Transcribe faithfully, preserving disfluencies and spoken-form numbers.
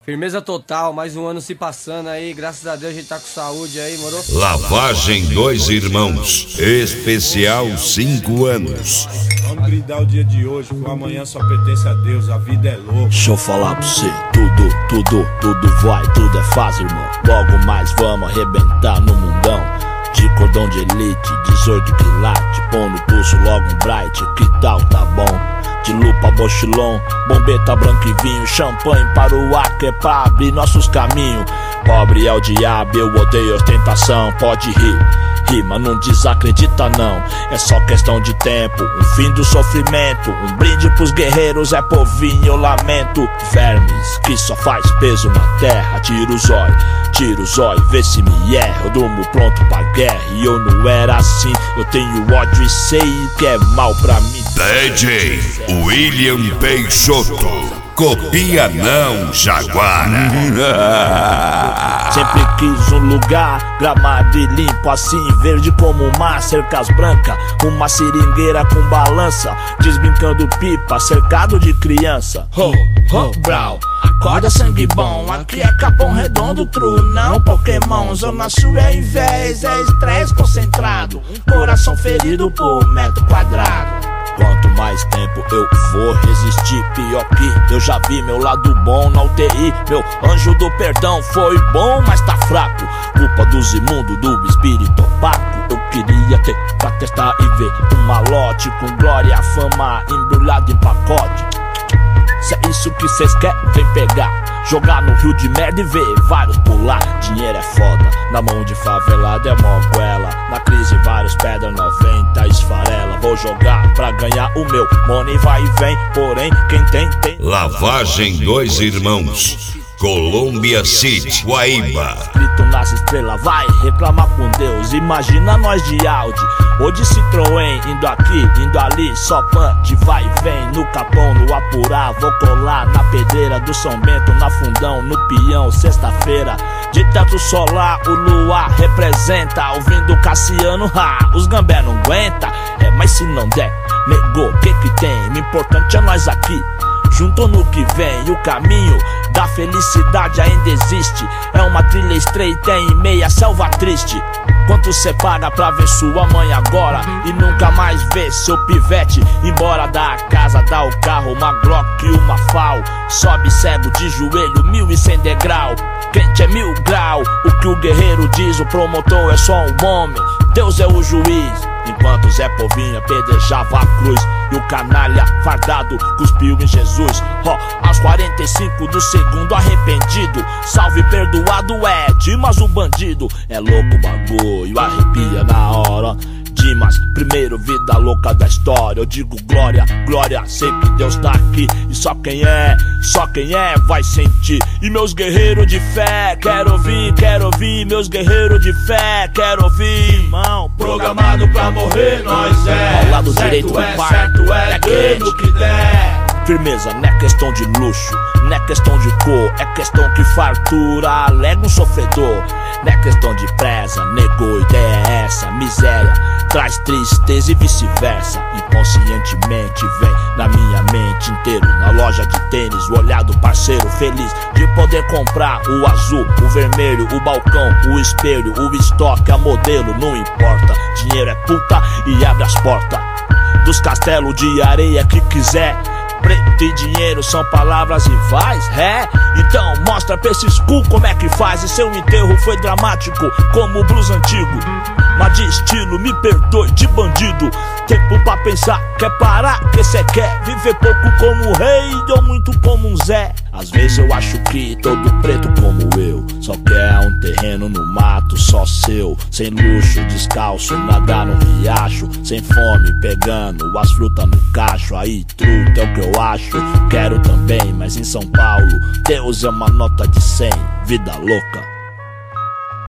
Firmeza total, mais um ano se passando aí, graças a Deus a gente tá com saúde aí, moro? Lavagem Dois Irmãos, especial cinco anos. Vamos brindar o dia de hoje, que o amanhã só pertence a Deus, a vida é louca. Deixa eu falar pra você, tudo, tudo, tudo vai, tudo é fácil, irmão. Logo mais vamos arrebentar no mundão. De cordão de elite, dezoito quilates, pão no pulso logo um bright, que tal, tá bom? De lupa, bochilon, bombeta, branco e vinho, champanhe para o ar, que é pra abrir nossos caminhos. Pobre é o diabo, eu odeio ostentação, pode rir, rir, mas não desacredita não. É só questão de tempo, um fim do sofrimento, um brinde pros guerreiros, é povinho, eu lamento. Vermes, que só faz peso na terra, tira o zóio, tira o zóio, vê se me erra. Eu durmo pronto pra guerra e eu não era assim. Eu tenho ódio e sei que é mal pra mim. D J William Peixoto, copia não, Jaguara. Sempre quis um lugar gramado e limpo, assim verde como o mar, cercas brancas, uma seringueira com balança, desbrincando pipa, cercado de criança. Ho, ho, brau, acorda sangue bom, aqui é Capão Redondo, true, não Pokémon. Zona Sul é invés, é estresse concentrado, coração ferido por metro quadrado. Quanto mais tempo eu vou resistir, pior que eu já vi meu lado bom na U T I. Meu anjo do perdão foi bom, mas tá fraco. Culpa dos imundos, do espírito opaco. Eu queria ter pra testar e ver um malote com glória, fama embrulhado em pacote. Se é isso que cês querem, vem pegar. Jogar no rio de merda e ver vários pular. Dinheiro é foda, na mão de favelado é mó goela. Na crise vários pedra noventa esfarela. Vou jogar pra ganhar o meu, money vai e vem. Porém quem tem, tem. Lavagem Dois Irmãos, Colômbia City, Guaíba. Escrito nas estrelas, vai reclamar com Deus. Imagina nós de Audi ou de Citroën, indo aqui, indo ali, só punch, vai e vem. No Capão, no Apurá, vou colar na pedreira do São Bento, na Fundão, no Peão, sexta-feira. De teto solar, o luar representa. Ouvindo Cassiano, ha, os gambé não aguenta. É, mas se não der, negou, que que tem? O importante é nós aqui, junto no que vem. E o caminho da felicidade ainda existe. É uma trilha estreita em meia selva triste. Quanto cê paga pra ver sua mãe agora e nunca mais ver seu pivete embora da casa, dá o carro, uma Glock e uma Fal. Sobe cego de joelho, mil e cem degrau. Quente é mil grau, o que o guerreiro diz, o promotor é só um homem, Deus é o juiz. Enquanto Zé Povinho apedrejava a cruz e o canalha fardado cuspiu em Jesus. Ó, oh, aos quarenta e cinco do segundo arrependido, salve perdoado é Dimas o bandido. É louco o bagulho, arrepia na hora. Dimas, primeiro vida louca da história. Eu digo glória, glória, sei que Deus tá aqui. E só quem é, só quem é vai sentir. E meus guerreiros de fé, quero ouvir, quero ouvir. Meus guerreiros de fé, quero ouvir. Irmão, Programado pra morrer, nós é. Ao lado direito do é, pai, certo é, é quem no que der. Firmeza, não é questão de luxo, não é questão de cor, é questão que fartura alega um sofredor. Não é questão de presa, negou, ideia é essa. Miséria traz tristeza e vice-versa. Inconscientemente vem na minha mente inteiro. Na loja de tênis, o olhar do parceiro feliz de poder comprar o azul, o vermelho, o balcão, o espelho, o estoque, a modelo, não importa. Dinheiro é puta e abre as portas dos castelos de areia que quiser. Preto e dinheiro são palavras rivais, é? Então mostra pra esses cu como é que faz. E seu enterro foi dramático como o blues antigo, mas de estilo, me perdoe, de bandido. Tempo pra pensar, quer parar, que cê quer viver pouco como um rei ou muito como um Zé. Às vezes eu acho que todo preto como eu só quer um terreno no mato só seu, sem luxo, descalço, nadar no riacho, sem fome, pegando as frutas no cacho. Aí truta é o que eu acho, quero também, mas em São Paulo Deus é uma nota de cem, vida louca.